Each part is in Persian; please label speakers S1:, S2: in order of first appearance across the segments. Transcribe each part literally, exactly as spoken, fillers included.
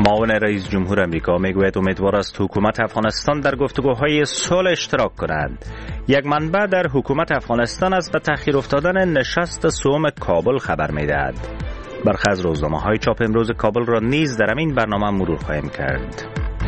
S1: معاون رئیس جمهور امریکا میگوید امیدوار است حکومت افغانستان در گفتگوهای صلح اشتراک کند. یک منبع در حکومت افغانستان از به تأخیر افتادن نشست سوم کابل خبر میدهد. برخی از روزنامه‌های چاپ امروز کابل را نیز در این برنامه مرور خواهیم کرد.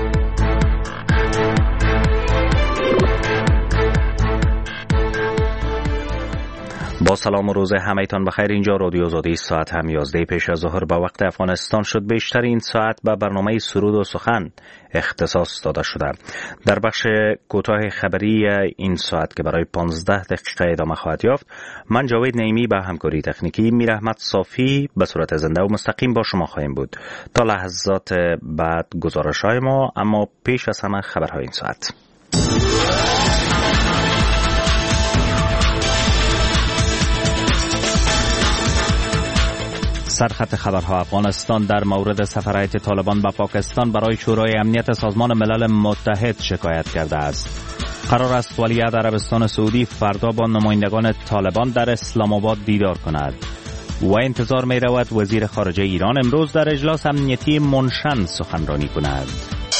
S1: با سلام و روز همه‌تان بخیر. اینجا رادیو آزادی، ساعت هم یازده پیش از ظهر به وقت افغانستان شد. بیشتر این ساعت به برنامه سرود و سخن اختصاص داده شده. در بخش کوتاه خبری این ساعت که برای پانزده دقیقه ادامه خواهد یافت، من جاوید نعیمی به همکاری تکنیکی میر احمد صافی به صورت زنده و مستقیم با شما خواهیم بود تا لحظات بعد گزارش‌های ما. اما پیش از همه خبرهای این ساعت. سرخط خبرها: افغانستان در مورد سفر هیئت طالبان به پاکستان برای شورای امنیت سازمان ملل متحد شکایت کرده است. قرار است ولیعهد عربستان سعودی فردا با نمایندگان طالبان در اسلام آباد دیدار کند و انتظار می رود وزیر خارجه ایران امروز در اجلاس امنیتی منشن سخنرانی کند.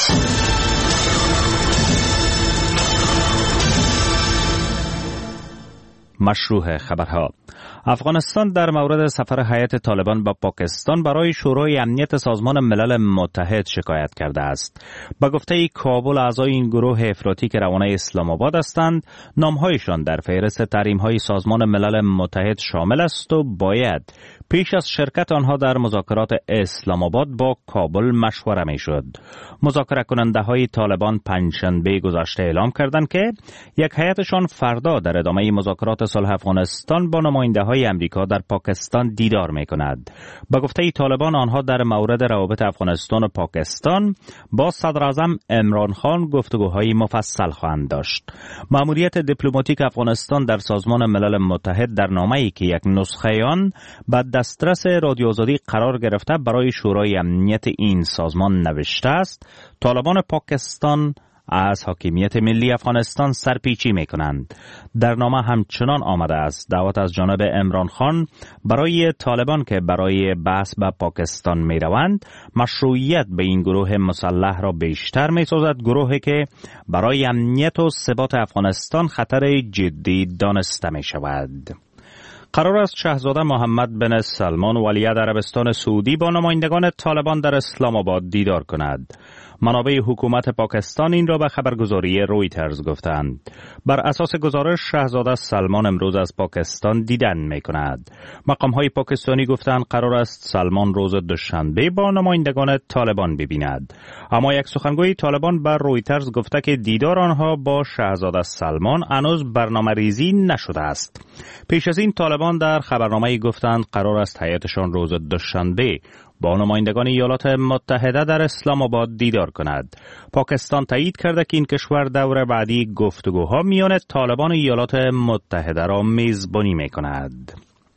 S1: مشروع خبرها: افغانستان در مورد سفر هیئت طالبان به پاکستان برای شورای امنیت سازمان ملل متحد شکایت کرده است. به گفته کابل، اعضای این گروه افراطی که روانه اسلام آباد هستند، نامهایشان در فهرست تحریم‌های سازمان ملل متحد شامل است و باید پیش از شرکت آنها در مذاکرات اسلام آباد با کابل مشوره می شد. مذاکره کننده های طالبان پنجشنبه گذشته اعلام کردند که یک هیئتشان فردا در ادامه مذاکرات صلح افغانستان با نماینده های امریکا در پاکستان دیدار می کند. به گفته طالبان، آنها در مورد روابط افغانستان و پاکستان با صدر اعظم عمران خان گفتگوهای مفصل خواهند داشت. مأموریت دیپلماتیک افغانستان در سازمان ملل متحد در نامه‌ای که یک نسخه آن بعد دسترس رادیو آزادی قرار گرفته برای شورای امنیت این سازمان نوشته است: طالبان پاکستان از حاکمیت ملی افغانستان سرپیچی می کنند. در نامه همچنان آمده است دعوت از جانب عمران خان برای طالبان که برای بحث به پاکستان می روند مشروعیت به این گروه مسلح را بیشتر می سازد، گروهی که برای امنیت و ثبات افغانستان خطر جدی دانسته می شود. قرار است شاهزاده محمد بن سلمان ولیعهد عربستان سعودی با نمایندگان طالبان در اسلام آباد دیدار کند. منابع حکومت پاکستان این را به خبرگزاری رویترز گفتند. بر اساس گزارش، شاهزاده سلمان امروز از پاکستان دیدن می کند. مقام‌های پاکستانی گفتند قرار است سلمان روز دوشنبه با نمایندگان طالبان ببیند. اما یک سخنگوی طالبان بر رویترز گفته که دیدار آنها با شاهزاده سلمان هنوز برنامه‌ریزی نشده است. پیش از این طالبان در خبرنامه‌ای گفتند قرار است هیئتشان روز دوشنبه با نمایندگان ایالات متحده در اسلام آباد دیدار کند. پاکستان تایید کرده که این کشور دور بعدی گفتگوها میان طالبان و ایالات متحده را میزبانی می کند.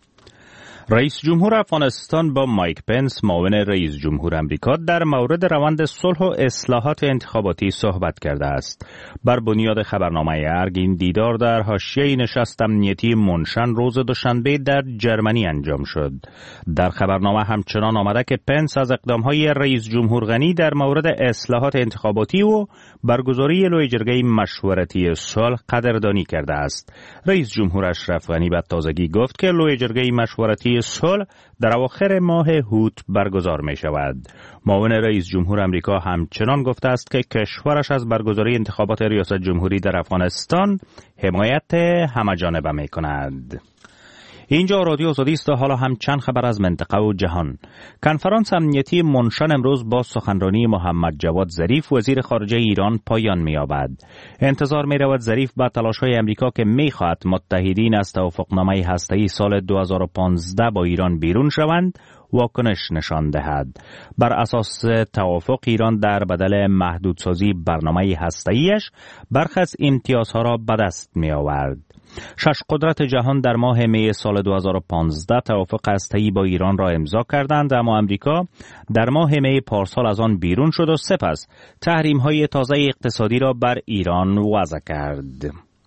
S1: رئیس جمهور افغانستان با مایک پنس، معاون رئیس جمهور امریکا، در مورد روند صلح و اصلاحات انتخاباتی صحبت کرده است. بر بنیاد خبرنامه ارگ، این دیدار در حاشیه نشست امنیتی منشن روز دوشنبه در جرمنی انجام شد. در خبرنامه همچنان آمده که پنس از اقدامهای رئیس جمهور غنی در مورد اصلاحات انتخاباتی و برگزاری لوی جرگه مشورتی صلح قدردانی کرده است. رئیس جمهور اشرف غنی به تازگی گفت که لوی جرگه مشورتی صلح در اواخر ماه هوت برگزار می شود. معاون رئیس جمهور امریکا همچنان گفته است که کشورش از برگزاری انتخابات ریاست جمهوری در افغانستان حمایت همه‌جانبه می کند. اینجا رادیو آزادی است و حالا هم چند خبر از منطقه و جهان. کنفرانس امنیتی منشن امروز با سخنرانی محمد جواد ظریف وزیر خارجه ایران پایان می‌یابد. انتظار می‌رود ظریف با تلاش‌های امریکا که می‌خواهد متحدین از توافقنامه هسته‌ای سال دو هزار و پانزده با ایران بیرون شوند واکنش نشان دهد. بر اساس توافق، ایران در بدل محدودسازی برنامه هسته‌ایش برخی از امتیازها را به دست می‌آورد. شش قدرت جهان در ماه می سال دو هزار و پانزده توافق هسته‌ای با ایران را امضا کردند، اما امریکا در ماه می پارسال از آن بیرون شد و سپس تحریم‌های تازه اقتصادی را بر ایران وضع کرد.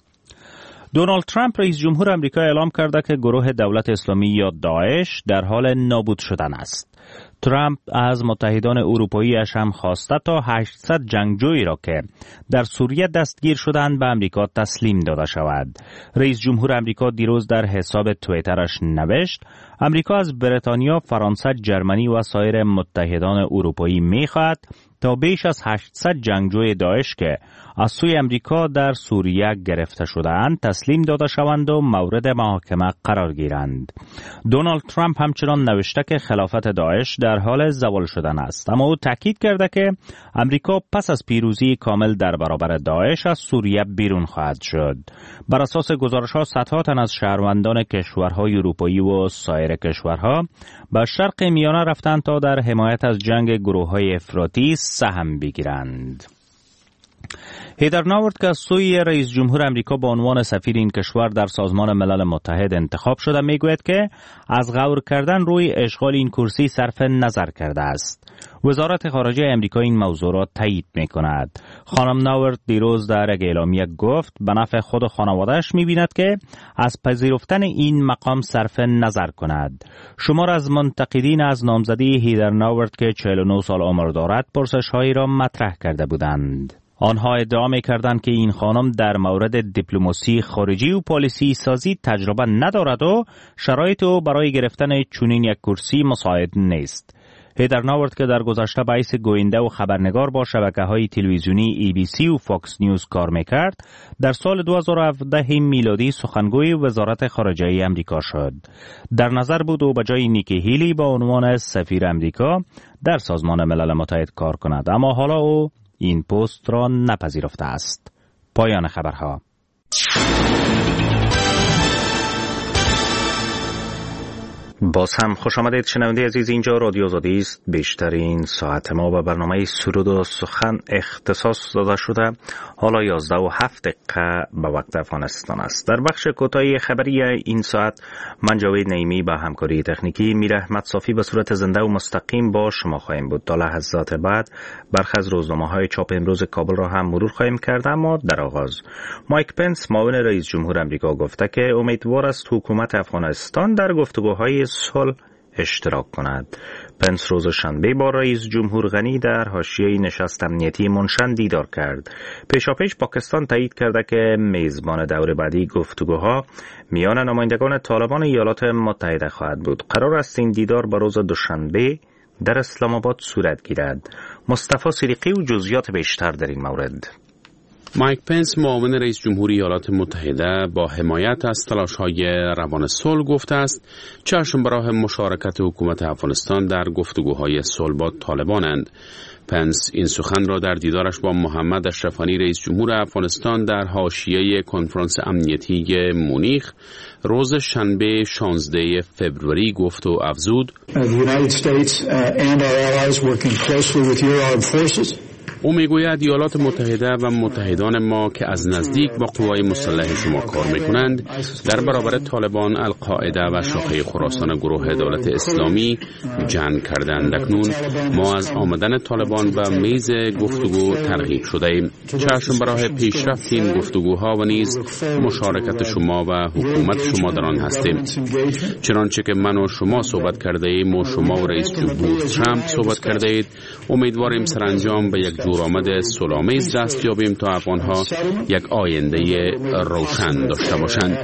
S1: دونالد ترامپ رئیس جمهور آمریکا اعلام کرده که گروه دولت اسلامی یا داعش در حال نابود شدن است. ترامپ از متحدان اروپایی‌اش هم خواسته تا هشتصد جنگجویی را که در سوریه دستگیر شدند به امریکا تسلیم داده شود. رئیس جمهور امریکا دیروز در حساب توییترش نوشت: امریکا از بریتانیا، فرانسه، جرمنی و سایر متحدان اروپایی می‌خواهد تا بیش از هشتصد جنگجوی داعش که از سوی امریکا در سوریه گرفته شده‌اند تسلیم داده شوند و مورد محاکمه قرار گیرند. دونالد ترامپ همچنان نوشته که خلافت داعش در حال زوال شدن است، اما او تاکید کرده که امریکا پس از پیروزی کامل در برابر داعش از سوریه بیرون خواهد شد. بر اساس گزارش‌ها صدها تن از شهروندان کشورهای اروپایی و سایر کشورها به شرق میانه رفتند تا در حمایت از جنگ گروه‌های افراطی سهم بگیرند. هیدر ناورد که از سوی رئیس جمهور امریکا به عنوان سفیر این کشور در سازمان ملل متحد انتخاب شده میگوید که از غور کردن روی اشغال این کرسی صرف نظر کرده است. وزارت خارجه امریکا این موضوع را تایید می کند. خانم ناورد دیروز در یک اعلامیه گفت به نفع خود و خانواده‌اش می بیند که از پذیرفتن این مقام صرف نظر کند. شمار از منتقدین از نامزدی هیدر ناورد که چهل و نه سال عمر دارد پرسش‌هایی را مطرح کرده بودند. آنها ادعا می‌کردند که این خانم در مورد دیپلماسی خارجی و پالیسی سازی تجربه ندارد و شرایط او برای گرفتن چنین یک کرسی مساعد نیست. هیدر ناورد که در گذشته به حیث گوینده و خبرنگار با شبکه‌های تلویزیونی ای بی سی و فاکس نیوز کار می‌کرد، در سال دو هزار و هفده میلادی سخنگوی وزارت خارجه امریکا شد. در نظر بود او به جای نیکی هیلی با عنوان سفیر امریکا در سازمان ملل متحد کار کند، اما حالا او این پست را نپذیرفته است. پایان خبرها. باز هم خوش آمدید شنونده عزیز، اینجا رادیو آزادی است. بیشترین ساعت ما به برنامه سرود و سخن اختصاص داده شده. حالا یازده و هفت دقیقه به وقت افغانستان است. در بخش کوتاهی خبری این ساعت من جاوید نعیمی با همکاری تکنیکی میر احمد صافی به صورت زنده و مستقیم با شما خواهیم بود. تا لحظات بعد برخی از روزنامه‌های چاپ امروز کابل را هم مرور خواهیم کرد، اما در آغاز مایک پنس معاون رئیس جمهور آمریکا گفته که امیدوار است حکومت افغانستان در گفتگوهای صلح اشتراک کند. پنس روز شنبه با رئیس جمهور غنی در حاشیه نشست امنیتی منشن دیدار کرد. پیشاپیش پاکستان تایید کرده که میزبان دور بعدی گفتگوها میان نمایندگان طالبان ایالات متحده خواهد بود. قرار است این دیدار به روز دوشنبه در اسلام آباد صورت گیرد. مصطفی صدیقی و جزئیات بیشتر در این مورد.
S2: مایک پنس معاون رئیس جمهوری ایالات متحده با حمایت از تلاش‌های روان صلح گفته است چشم به راه مشارکت حکومت افغانستان در گفتگوهای صلح با طالبانند. پنس این سخن را در دیدارش با محمد اشرف غنی رئیس جمهور افغانستان در حاشیه کنفرانس امنیتی مونیخ روز شنبه شانزده فوریه گفت و افزود: او میگوید ایالات متحده و متحدان ما که از نزدیک با قوای مسلح شما کار میکنند در برابر طالبان، القاعده و شاخه خراسان گروه دولت اسلامی جنگ کردند. اکنون ما از آمدن طالبان و میز گفتگو ترغیب شده ایم. چشم به راه پیشرفت این گفتگوها و نیز مشارکت شما و حکومت شما در آن هستیم. چنانچه که من و شما صحبت کرده ایم و شما و رئیس جمهور ترامپ صحبت کرده اید، امیدواریم سرانجام به یک جورآمد صلح‌آمیز دست یابیم تا افغان‌ها یک آینده روشن داشته باشند.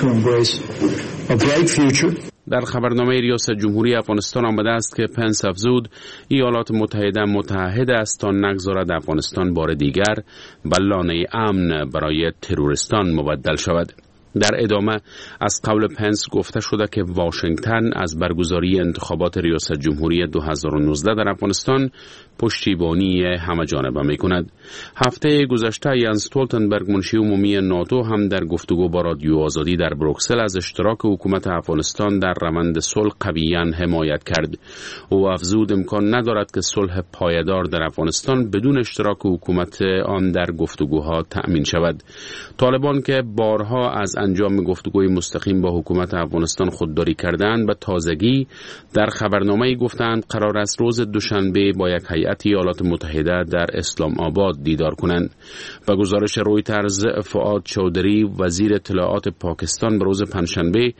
S2: در خبرنامه ریاست جمهوری افغانستان آمده است که پنس افزود ایالات متحده متحد است تا نگذارد افغانستان بار دیگر به لانه امن برای تروریستان مبدل شود. در ادامه از قول پنس گفته شده که واشنگتن از برگزاری انتخابات ریاست جمهوری دو هزار و نوزده در افغانستان پشتیبانی همه جانبه می کند. هفته گذشته یانس استولتنبرگ منشی عمومی ناتو هم در گفتگو با رادیو آزادی در بروکسل از اشتراک حکومت افغانستان در روند صلح قویاً حمایت کرد. او افزود امکان ندارد که صلح پایدار در افغانستان بدون اشتراک حکومت آن در گفتگوها تأمین شود. طالبان که بارها از انجام گفتگوی مستقیم با حکومت افغانستان خودداری کردند به تازگی در خبرنامه‌ای گفتند قرار است روز دوشنبه با یک هیئت ایالات متحده در اسلام آباد دیدار کنند. به گزارش رویترز، فؤاد چودری وزیر اطلاعات پاکستان به روز پنجشنبه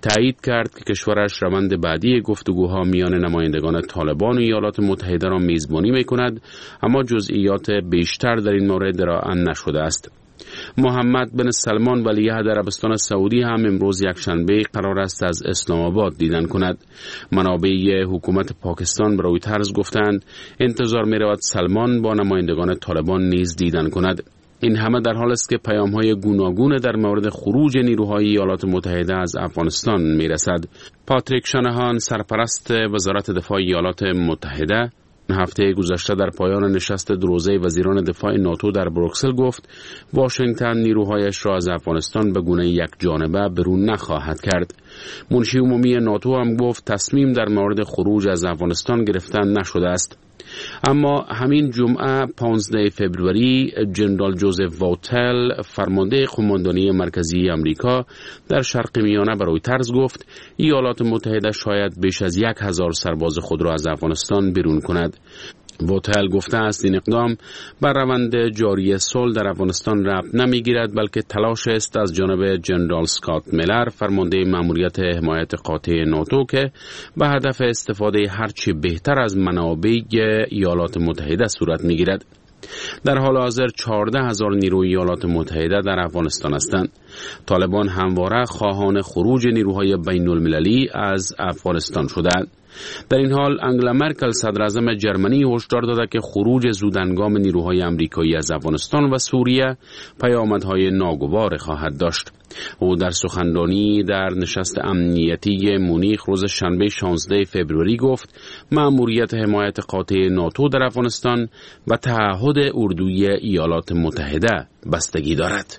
S2: تایید کرد که کشورش روند بعدی گفتگوها میان نمایندگان طالبان و ایالات متحده را میزبانی میکند، اما جزئیات بیشتر در این مورد ارائه نشده است. محمد بن سلمان ولیعهد عربستان سعودی هم امروز یکشنبه قرار است از اسلام آباد دیدن کند. منابع حکومت پاکستان به رویترز گفتند انتظار می رود سلمان با نمایندگان طالبان نیز دیدن کند. این همه در حال است که پیام‌های گوناگون در مورد خروج نیروهای ایالات متحده از افغانستان می‌رسد. پاتریک شانهان، سرپرست وزارت دفاع ایالات متحده، هفته گذشته در پایان نشست دروزه وزیران دفاع ناتو در بروکسل گفت واشنگتن نیروهایش را از افغانستان به گونه یک جانبه برون نخواهد کرد. منشی عمومی ناتو هم گفت تصمیم در مورد خروج از افغانستان گرفتن نشده است. اما همین جمعه پانزده فوریه جنرال جوزف واوتل، فرمانده قماندانی مرکزی امریکا در شرق میانه، به رویترز گفت ایالات متحده شاید بیش از یک هزار سرباز خود را از افغانستان بیرون کند. واوتل گفته است این اقدام بر روند جاری صلح در افغانستان ربط نمیگیرد، بلکه تلاش است از جانب جنرال اسکات میلر، فرمانده مأموریت حمایت قاطع ناتو، که به هدف استفاده هرچی بهتر از منابع ایالات متحده صورت میگیرد. در حال حاضر چهارده هزار نیروی ایالات متحده در افغانستان هستند. طالبان همواره خواهان خروج نیروهای بین المللی از افغانستان شدند. در این حال انگلا مرکل، صدراعظم جرمنی، هشدار داده که خروج زودهنگام نیروهای آمریکایی از افغانستان و سوریه پیامدهای ناگوار خواهد داشت. او در سخنرانی در نشست امنیتی مونیخ روز شنبه شانزده فوریه گفت مأموریت حمایت قاطع ناتو در افغانستان و تعهد اردوی ایالات متحده بستگی دارد.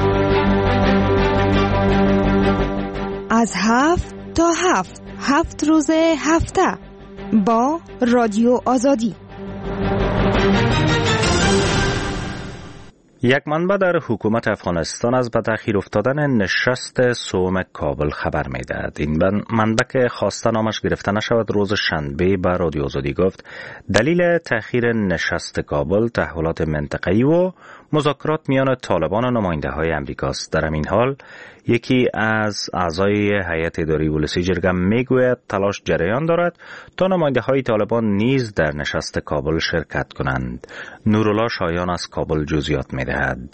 S3: از هفت تا هفت هفت روز هفته با رادیو آزادی.
S1: یک منبع در حکومت افغانستان از به تأخیر افتادن نشست سوم کابل خبر می‌دهد. این منبع که خواسته نامش گرفته نشود روز شنبه به رادیو آزادی گفت دلیل تأخیر نشست کابل تحولات منطقه‌ای و مذاکرات میان طالبان و نماینده‌های آمریکاست. در همین حال یکی از اعضای هیئت اداری ولسی جرگه میگوید تلاش جریان دارد تا نماینده‌های طالبان نیز در نشست کابل شرکت کنند. نورالله شایان از کابل جزئیات می‌دهد.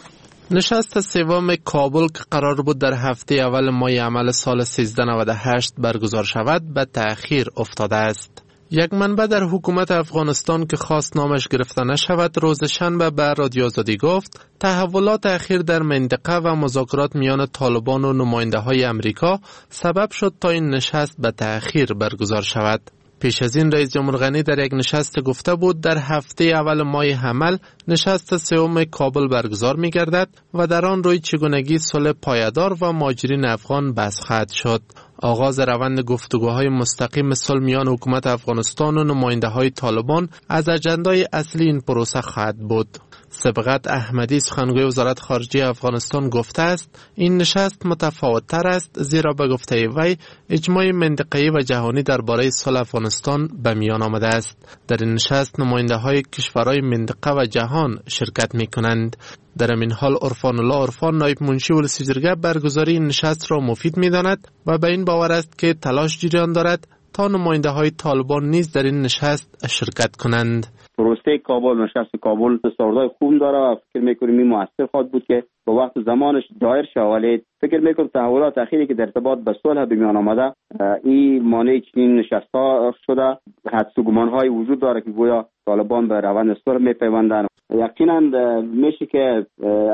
S4: نشست سوم کابل که قرار بود در هفته اول ماه عمل سال سیزده نود و هشت برگزار شود به تأخیر افتاده است. یک منبع در حکومت افغانستان که خواست نامش گرفته نشود روز شنبه به رادیو آزادی گفت تحولات اخیر در منطقه و مذاکرات میان طالبان و نماینده های امریکا سبب شد تا این نشست به تأخیر برگزار شود. پیش از این رئیس جمهور غنی در یک نشست گفته بود در هفته اول ماه حمل نشست سوم کابل برگزار می گردد و در آن روی چگونگی صلح پایدار و مهاجرین افغان بحث خواهد شد. آغاز روند گفتگوهای مستقیم صلح میان حکومت افغانستان و نماینده های طالبان از اجندای اصلی این پروسه خواهد بود. سبقت احمدی سخنگوی وزارت خارجه افغانستان گفته است این نشست متفاوت تر است زیرا به گفته وی اجماع منطقه‌ای و جهانی درباره صلح افغانستان به میان آمده است. در این نشست نماینده های کشورهای منطقه و جهان شرکت می کنند. در این حال عرفان الله عرفان نایب منشی ولسی جرگه برگزاری این نشست را مفید می داند و به این باور است که تلاش جریان دارد تا نماینده های طالبان نیز در این نشست شرکت کنند.
S5: پروسه کابل، نشست کابل دستاوردهای خوب داره و فکر میکنیم این موثر خواهد بود که با وقت زمانش دایر شود، ولی فکر میکنم تحولات اخیری که در ارتباط به صلح به میان آمده این مانع چنین نشست‌ها شده. حدس و گمان‌های وجود داره که گویا طالبان به روند صلح میپیوندند. یقینا میشه که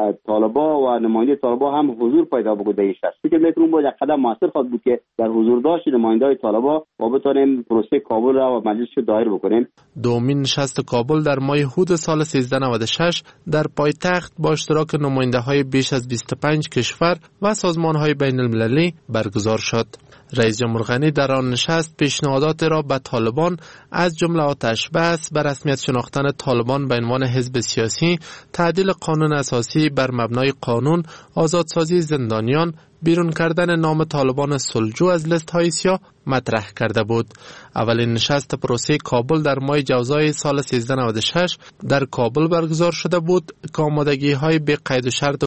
S5: طالبان و نماینده طالبان هم حضور پیدا بکنه در این نشست. فکر میکنم با یک قدم موثر خواهد بود که در حضور داشت نماینده‌های طالبان و بتونیم پروسه کابل را و مجلس رو دایر بکنیم.
S4: دومین نشست کابل در ماه هود سال سیزده نود و شش در پایتخت با اشتراک نماینده‌های بیش از بیست و پنج کشور و سازمان‌های بین المللی برگزار شد. رئیس جمهور غنی در آن نشست پیشنهادات را به طالبان از جمله آتش بس، به رسمیت شناختن طالبان به عنوان حزب سیاسی، تعدیل قانون اساسی بر مبنای قانون، آزادسازی زندانیان، بیرون کردن نام طالبان صلحجو از لیست های سیاه مطرح کرده بود. اولین نشست پروسه کابل در ماه جوزای سال سیزده نود و شش در کابل برگزار شده بود که آمادگی های بی قید و شرط